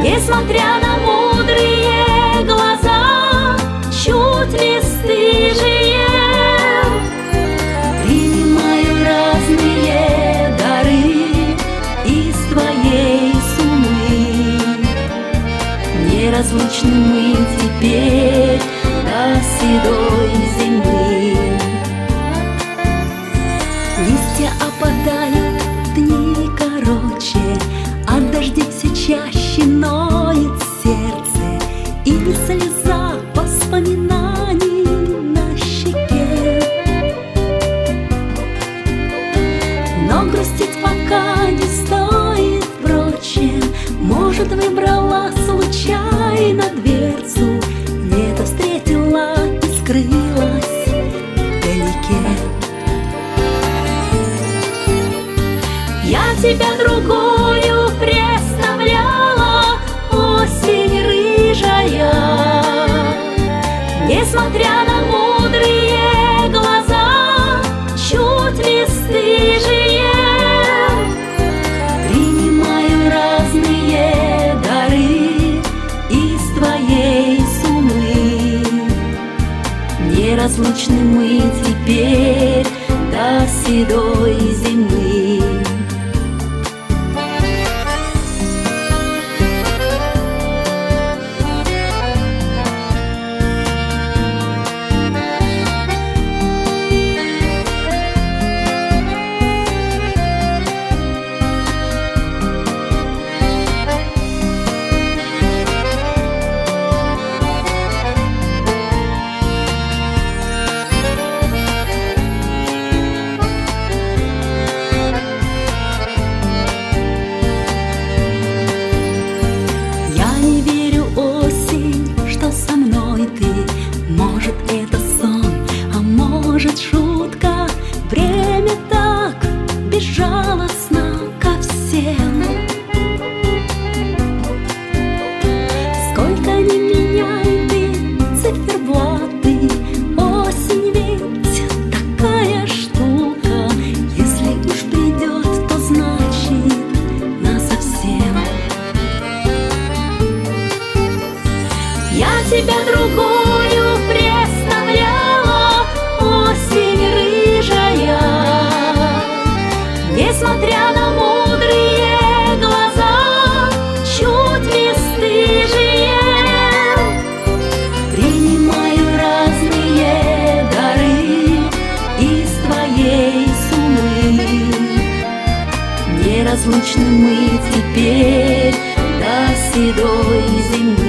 Несмотря на мудрые глаза, чуть ли стыжие, принимаю разные дары из твоей суммы. Неразлучны мы теперь до седой зимы. Листья опадают, дни короче, от дождей все чаще ноет сердце, и слеза воспоминаний на щеке. Но грустить пока не стоит, впрочем, может, выбрала случайно дверцу, лето встретила и скрылась вдалеке. Я тебя другую представляла, осень рыжая. Несмотря на мудрые глаза, чуть ли стыжие, принимаю разные дары из твоей суммы. Неразлучны мы теперь до седой зимы. Может, это сон, а может, шутка. Время так безжалостно ко всем. Сколько ни меняй ты циферблаты, осень ведь такая штука. Если уж придет, то значит насовсем. Я тебя другую представляла, осень рыжая. Несмотря на мудрые глаза, чуть ли стыжие, принимаю разные дары из твоей суммы. Неразлучны мы теперь до седой зимы.